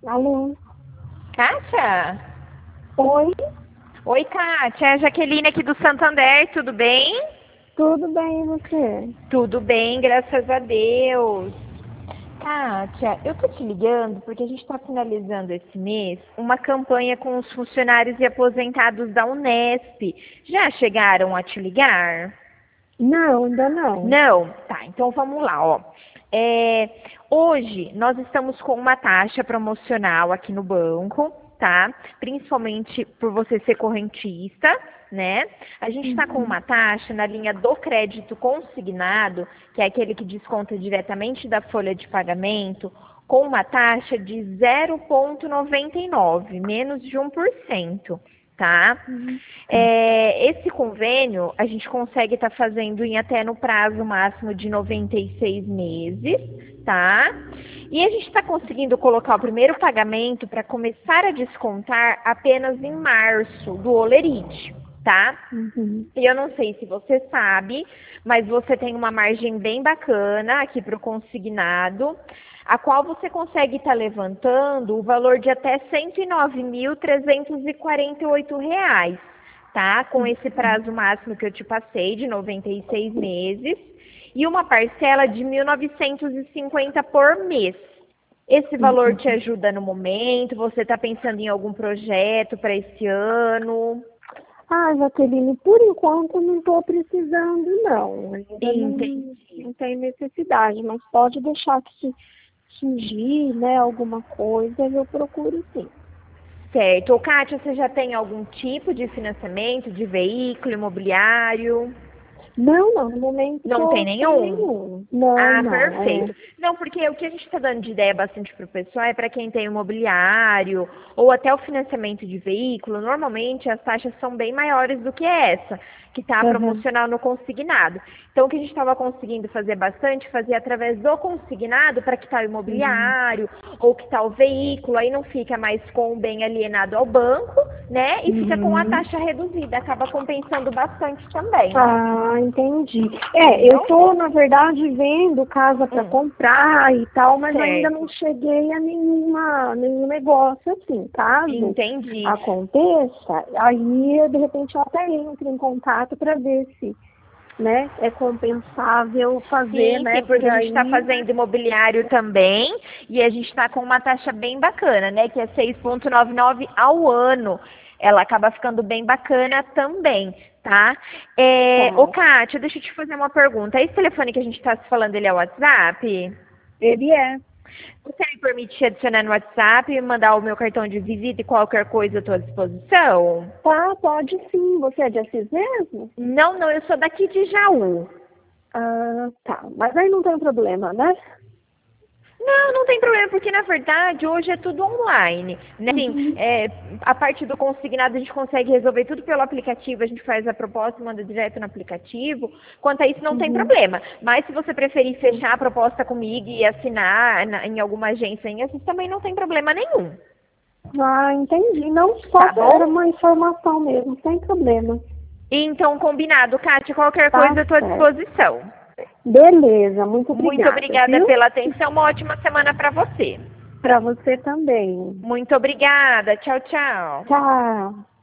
Alô? Kátia? Oi? Oi, Kátia. É a Jaqueline aqui do Santander, tudo bem? Tudo bem, e você? Tudo bem, graças a Deus. Kátia, eu tô te ligando porque a gente está finalizando esse mês uma campanha com os funcionários e aposentados da Unesp. Já chegaram a te ligar? Não, ainda não. Não? Tá, então vamos lá, ó. Hoje nós estamos com uma taxa promocional aqui no banco, tá? Principalmente por você ser correntista, né? A gente está com uma taxa na linha do crédito consignado, que é aquele que desconta diretamente da folha de pagamento, com uma taxa de 0,99, menos de 1%. Tá? Esse convênio a gente consegue estar fazendo em até no prazo máximo de 96 meses, tá? E a gente está conseguindo colocar o primeiro pagamento para começar a descontar apenas em março do Olerite, tá? E eu não sei se você sabe, mas você tem uma margem bem bacana aqui para o consignado, a qual você consegue estar levantando o valor de até R$ 109.348, tá? Com esse prazo máximo que eu te passei, de 96 meses, e uma parcela de 1.950 por mês. Esse valor te ajuda no momento? Você está pensando em algum projeto para esse ano? Jaqueline, por enquanto eu não estou precisando, não. Ainda não tem necessidade, mas pode deixar que se surgir, né, alguma coisa, eu procuro sim. Certo. Ô, Kátia, você já tem algum tipo de financiamento de veículo imobiliário? Não, no momento Não tem sem nenhum? nenhum. Não, Ah, não, perfeito. Não, porque o que a gente está dando de ideia bastante para o pessoal é para quem tem imobiliário ou até o financiamento de veículo. Normalmente as taxas são bem maiores do que essa, que está promocional no consignado. Então, o que a gente estava conseguindo fazer bastante, fazer através do consignado para quitar o imobiliário ou quitar o veículo, aí não fica mais com o bem alienado ao banco, né? E fica com a taxa reduzida, acaba compensando bastante também. Entendi. Eu tô, na verdade, vendo casa para comprar e tal, mas ainda não cheguei a nenhum negócio assim, caso Entendi. aconteça, aí de repente eu até entro em contato para ver se, né, é compensável fazer, Sim, né, sim, porque por a gente está aí. fazendo imobiliário também e a gente está com uma taxa bem bacana, né? Que é 6,99 ao ano. Ela acaba ficando bem bacana também, tá? Ô, Kátia, deixa eu te fazer uma pergunta. Esse telefone que a gente está se falando, ele é o WhatsApp? Ele é. Você me permite adicionar no WhatsApp e mandar o meu cartão de visita e qualquer coisa à tua disposição? Tá, pode sim. Você é de Assis mesmo? Não, eu sou daqui de Jaú. Tá. Mas aí não tem problema, né? Não tem problema, porque na verdade hoje é tudo online, né? Assim, a parte do consignado a gente consegue resolver tudo pelo aplicativo, a gente faz a proposta e manda direto no aplicativo. Quanto a isso não tem problema. Mas se você preferir fechar a proposta comigo e assinar em alguma agência em Assis, também não tem problema nenhum. Entendi. Não, só era uma informação mesmo, sem problema. Então, combinado, Kátia, qualquer coisa à tua disposição. Beleza, muito obrigada. Muito obrigada pela atenção, uma ótima semana para você. Para você também. Muito obrigada, tchau, tchau. Tchau.